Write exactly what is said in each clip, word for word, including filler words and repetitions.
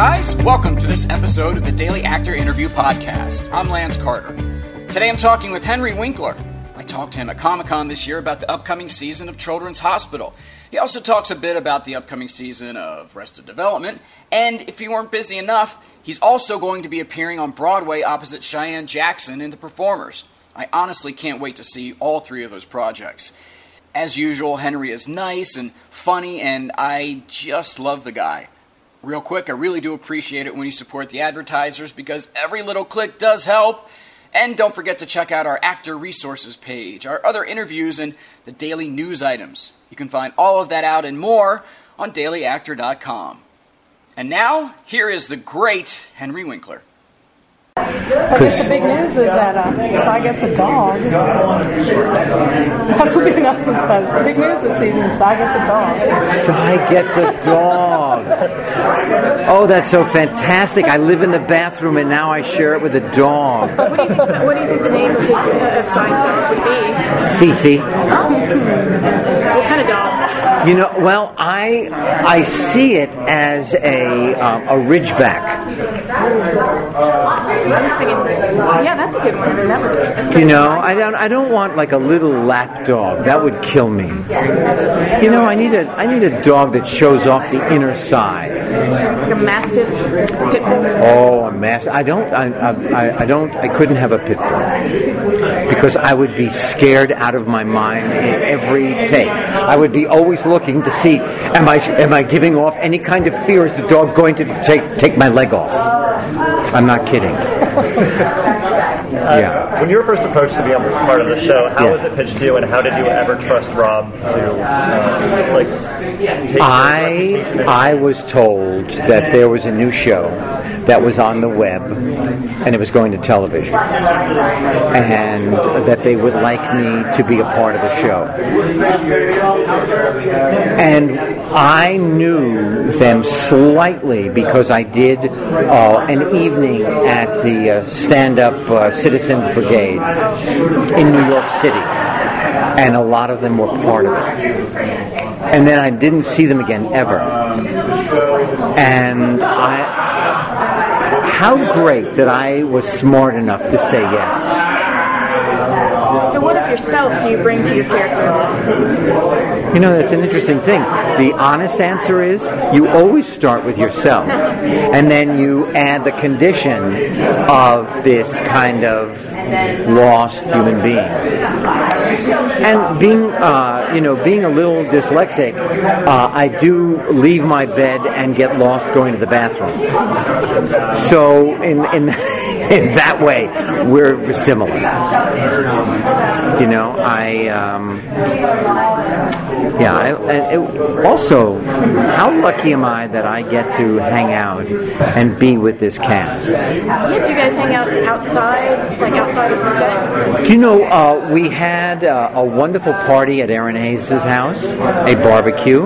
guys, welcome to this episode of the Daily Actor Interview Podcast. I'm Lance Carter. Today I'm talking with Henry Winkler. I talked to him at Comic-Con this year about the upcoming season of Children's Hospital. He also talks a bit about the upcoming season of Arrested Development, and if you weren't busy enough, he's also going to be appearing on Broadway opposite Cheyenne Jackson in The Performers. I honestly can't wait to see all three of those projects. As usual, Henry is nice and funny, and I just love the guy. Real quick, I really do appreciate it when you support the advertisers because every little click does help. And don't forget to check out our actor resources page, our other interviews, and the daily news items. You can find all of that out and more on daily actor dot com. And now, here is the great Henry Winkler. So I guess the big news is that uh, Cy gets a dog. That's what the announcement says. The big news this season is Cy gets a dog. Cy gets a dog. Oh, that's so fantastic. I live in the bathroom and now I share it with a dog. What do you think, what do you think the name of, his, of Cy's dog would be? Fifi. Oh. What kind of dog? You know, well, I I see it as a um, a Ridgeback. Yeah, that's a good one. That would, that's You know, I don't I don't want like a little lap dog. That would kill me. You know, I need a I need a dog that shows off the inner side. Like a Mastiff pit bull. Oh, a mass! I don't. I, I. I don't. I couldn't have a pit bull because I would be scared out of my mind in every take. I would be always looking to see: am I? Am I giving off any kind of fear? Is the dog going to take take my leg off? I'm not kidding. Uh, Yeah. When you were first approached to be on part of the show, how Yeah. was it pitched to you, and how did you ever trust Rob to uh, like take your I reputation? I was told that there was a new show that was on the web and it was going to television and that they would like me to be a part of the show. And I knew them slightly because I did uh, an evening at the uh, stand-up uh, Citizens Brigade in New York City, and a lot of them were part of it. And then I didn't see them again ever. And I, how great that I was smart enough to say yes. So what of yourself do you bring to your character? You know, that's an interesting thing. The honest answer is you always start with yourself. And then you add the condition of this kind of lost human being. And being, uh, you know, being a little dyslexic, uh, I do leave my bed and get lost going to the bathroom. So in in in that way, we're similar. You know, I, um, yeah, I, and it, also, how lucky am I that I get to hang out and be with this cast? Yeah, do you guys hang out outside, like outside of the set? Do you know, uh, we had uh, a wonderful party at Aaron Hayes' house, a barbecue.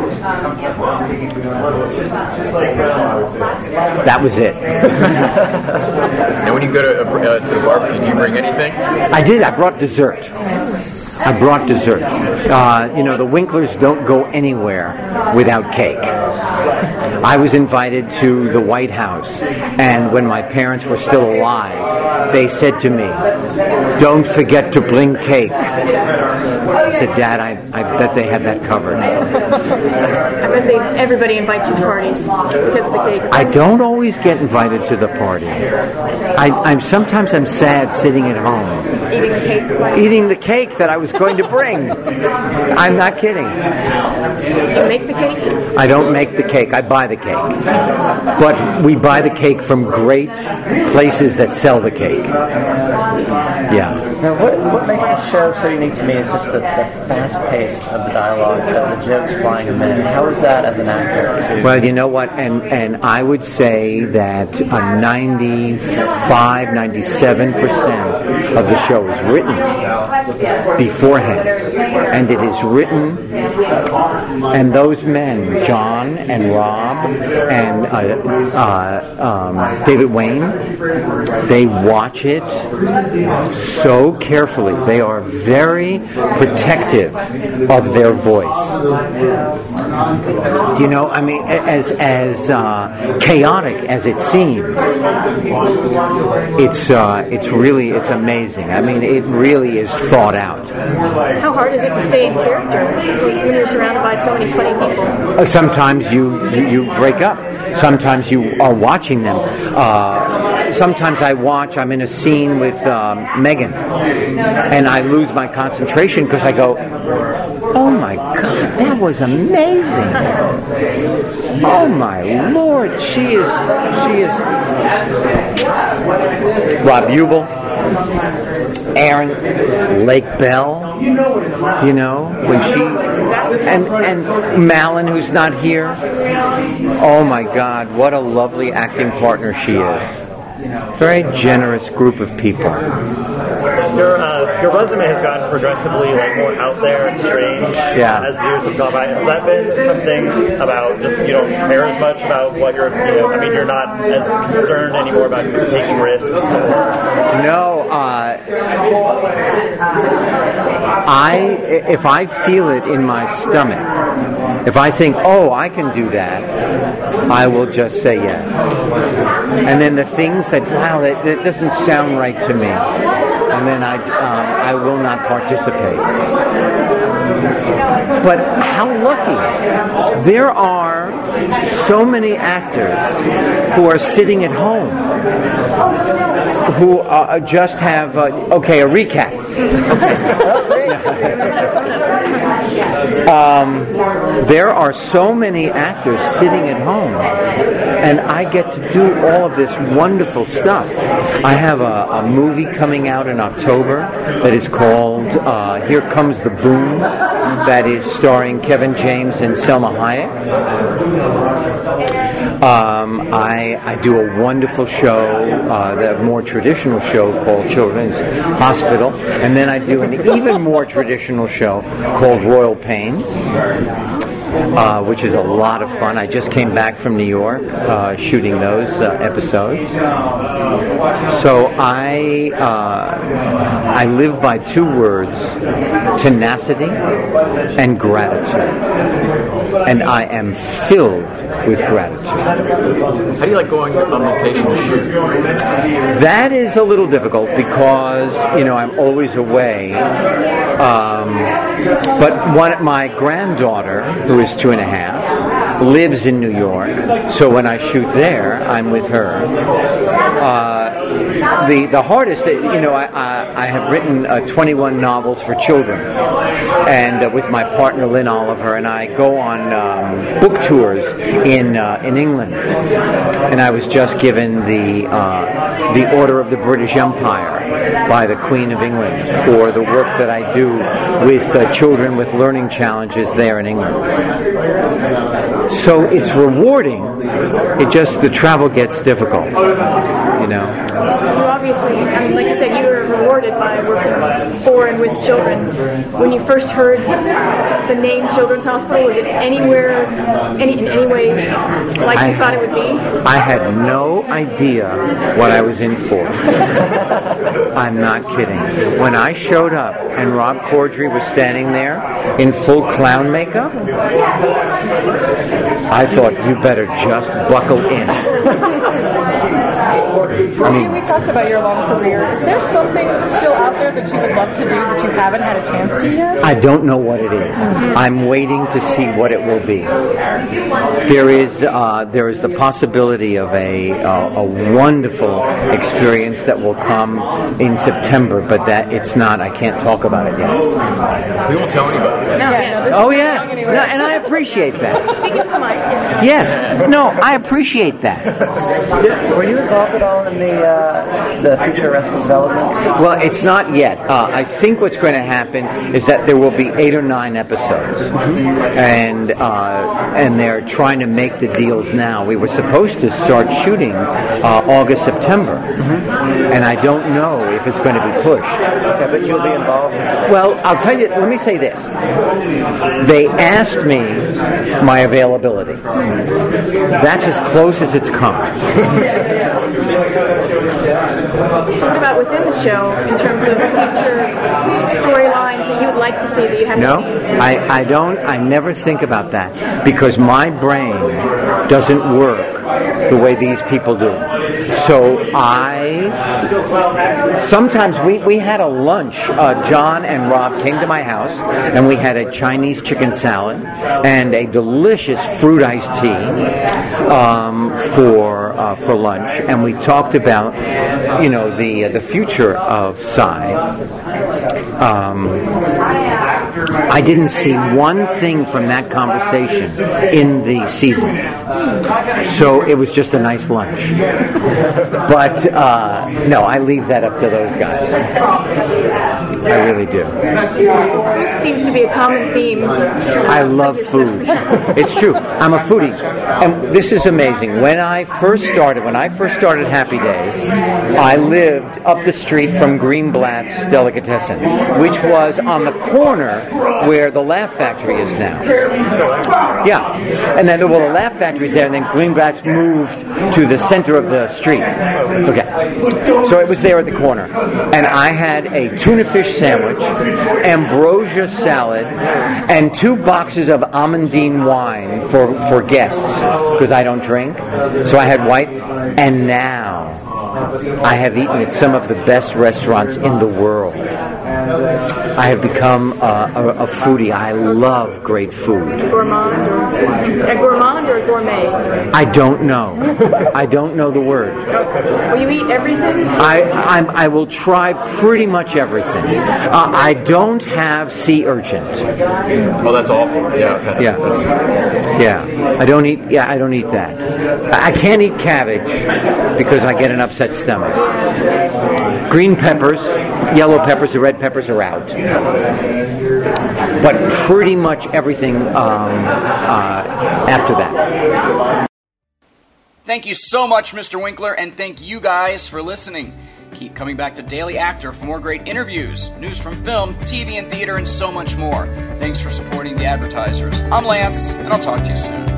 That was it. And when you go to, uh, to the barbecue, do you bring anything? I did. I brought dessert. I brought dessert. Uh, you know, the Winklers don't go anywhere without cake. I was invited to the White House, and when my parents were still alive, they said to me, "Don't forget to bring cake." I said, "Dad, I, I bet they had that covered." I bet they, everybody invites you to parties because of the cake. I don't always get invited to the party. I, I'm sometimes I'm sad sitting at home. Eating the cake. Eating the cake that I was going to bring. I'm not kidding. Do you make the cake? I don't make the cake. I buy the cake. But we buy the cake from great places that sell the cake. Yeah. Now, what, what makes this show so unique to me is just the, the fast pace of the dialogue, the, the jokes flying a minute. How is that as an actor? To Well, you know what? And and I would say that a ninety-five, ninety-seven percent of the show is written beforehand, and it is written, and those men, John and Rob and uh, uh, um, David Wayne, they watch it so carefully. They are very protective of their voice. Do you know, I mean, as as uh, chaotic as it seems, it's uh, it's really, it's amazing. I mean, it really is thought out. How hard is it to stay in character when you're surrounded by so many funny people? Uh, sometimes you, you, you break up. Sometimes you are watching them. Uh, sometimes I watch, I'm in a scene with um, Megan, and I lose my concentration because I go, oh my God, that was amazing. Oh my Lord, she is, she is. Rob Hubel, Aaron, Lake Bell, you know, when she, and, and Malin, who's not here. Oh my God, what a lovely acting partner she is. Very generous group of people. Your uh, your resume has gotten progressively like more out there and strange Yeah. as the years have gone by. Has that been something about just you don't care as much about what you're? You know, I mean, you're not as concerned anymore about taking risks. No, uh, I if I feel it in my stomach, if I think, oh, I can do that, I will just say yes. And then the things that, wow, that, that doesn't sound right to me, and then I, um, I will not participate. But how lucky. There are so many actors who are sitting at home who uh, just have, uh, okay, a recap. um, there are so many actors sitting at home, and I get to do all of this wonderful stuff. I have a, a movie coming out in October that is called uh, Here Comes the Boom, that is starring Kevin James and Selma Hayek. Um, I, I do a wonderful show, uh, the more traditional show called Children's Hospital, and then I do an even more traditional show called Royal Pains, uh, which is a lot of fun. I just came back from New York uh, shooting those uh, episodes. So I uh, I live by two words: tenacity and gratitude, and I am filled with gratitude. How do you like going on location to shoot? That is a little difficult because, you know, I'm always away. Um, but one, my granddaughter, who is two and a half, lives in New York. So when I shoot there, I'm with her. Uh, the the hardest, you know, I I, I have written uh, twenty-one novels for children, and uh, with my partner Lynn Oliver, and I go on um, book tours in uh, in England, and I was just given the uh, the Order of the British Empire by the Queen of England for the work that I do with uh, children with learning challenges there in England. So it's rewarding. It just, the travel gets difficult, you know. You obviously, I mean, like you said, you were rewarded by working for and with children. When you first heard the name Children's Hospital, was it anywhere, any in any way like I, you thought it would be? I had no idea what I was in for. I'm not kidding. When I showed up and Rob Corddry was standing there in full clown makeup, I thought, you better just buckle in. I mean, we talked about your long career. Is there something still out there that you would love to do that you haven't had a chance to yet? I don't know what it is. Mm-hmm. I'm waiting to see what it will be. There is uh, there is the possibility of a uh, a wonderful experience that will come in September, but that it's not. I can't talk about it yet. We won't tell anybody. No, yeah, no, Oh yeah, no, and I appreciate that. Speak into the mic. Yes, no, I appreciate that. Did, were you involved at at all in the uh, the future Arrested Development? Well, it's not yet. Uh, I think what's going to happen is that there will be eight or nine episodes, and uh, and they're trying to make the deals now. We were supposed to start shooting uh, August, September, and I don't know if it's going to be pushed. Okay, but you'll be involved. Well, I'll tell you. Let me say this: they asked me my availability. That's as close as it's come. So what about within the show in terms of future storylines that you would like to see that you haven't No, seen? I, I don't. I never think about that because my brain doesn't work the way these people do. So I sometimes we, we had a lunch. Uh, John and Rob came to my house and we had a Chinese chicken salad and a delicious fruit iced tea um, for uh, for lunch, and we talked about you know the uh, the future of Psy. Um, I didn't see one thing from that conversation in the season, so it was just a nice lunch. But uh, no, I leave that up to those guys. I really do. Seems to be a common theme. I love food. It's true. I'm a foodie. And this is amazing. When I first started, when I first started Happy Days, I lived up the street from Greenblatt's Delicatessen, which was on the corner where the Laugh Factory is now. Yeah. And then, well, the Laugh Factory's there, and then Greenblatt's moved to the center of the street. Okay. So it was there at the corner. And I had a tuna fish sandwich, ambrosia salad, and two boxes of Amandine wine for, for guests, because I don't drink. So I had white. And now I have eaten at some of the best restaurants in the world. I have become uh, a, a foodie. I love great food. Gourmand or, a gourmand or a gourmet? I don't know. I don't know the word. Will you eat everything? I I'm, I will try pretty much everything. Uh, I don't have sea urchin. Oh, that's awful. Yeah. Yeah. Yeah. I don't eat. Yeah, I don't eat that. I can't eat cabbage because I get an upset stomach. Green peppers, yellow peppers, or red peppers are out. But pretty much everything um, uh, after that. Thank you so much, Mister Winkler, and thank you guys for listening. Keep coming back to Daily Actor for more great interviews, news from film, T V and theater, and so much more. Thanks for supporting the advertisers. I'm Lance, and I'll talk to you soon.